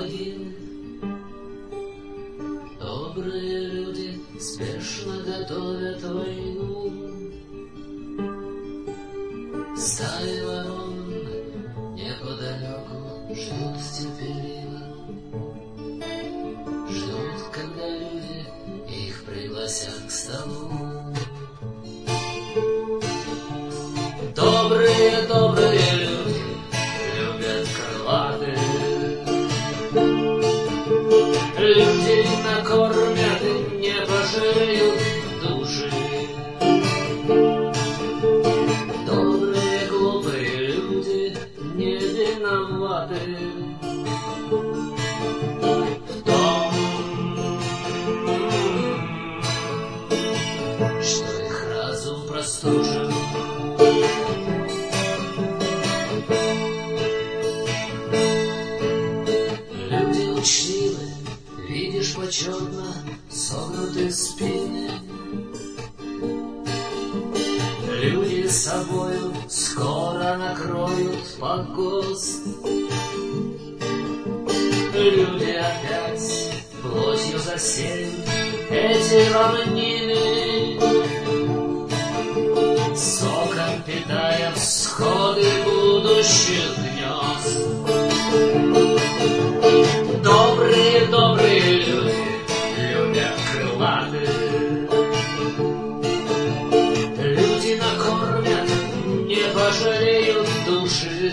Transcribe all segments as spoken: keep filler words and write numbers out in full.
могилы. Добрые люди спешно готовят войну. Стаи ворон неподалеку ждут терпеливо, ждут, когда люди их пригласят к столу. Добрые, добрые люди любят крылатых, люди накормят и не пожалеют души. Добрые, глупые люди не виноваты в том, что их разум простужен. Люди учтивы, видишь почетно согнутые спины. Люди собою скоро накроют погост. Люди опять плотью засеют эти равнины, соком питая всходы будущих гнезд. Добрые, добрые люди любят крылатых, люди накормят, не пожалеют души.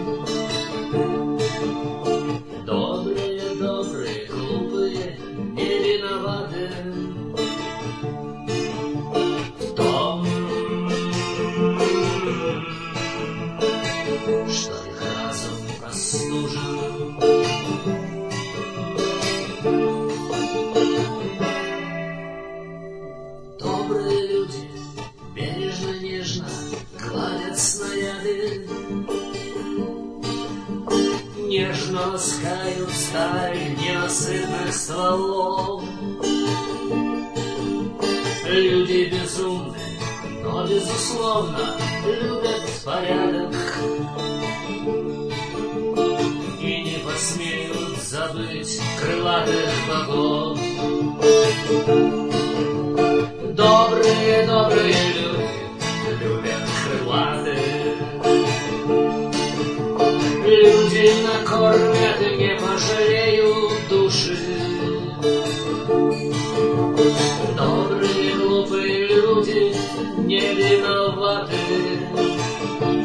Добрые, добрые, глупые, не виноваты в том, что их разум простужен. Добрые люди бережно, нежно гладят снаряды, нежно ласкают сталь ненасытных стволов. Люди безумны, но безусловно любят порядок и не посмеют забыть крылатых богов. Добрые, добрые люди любят крылатых, люди накормят и не пожалеют души. Добрые, глупые люди не виноваты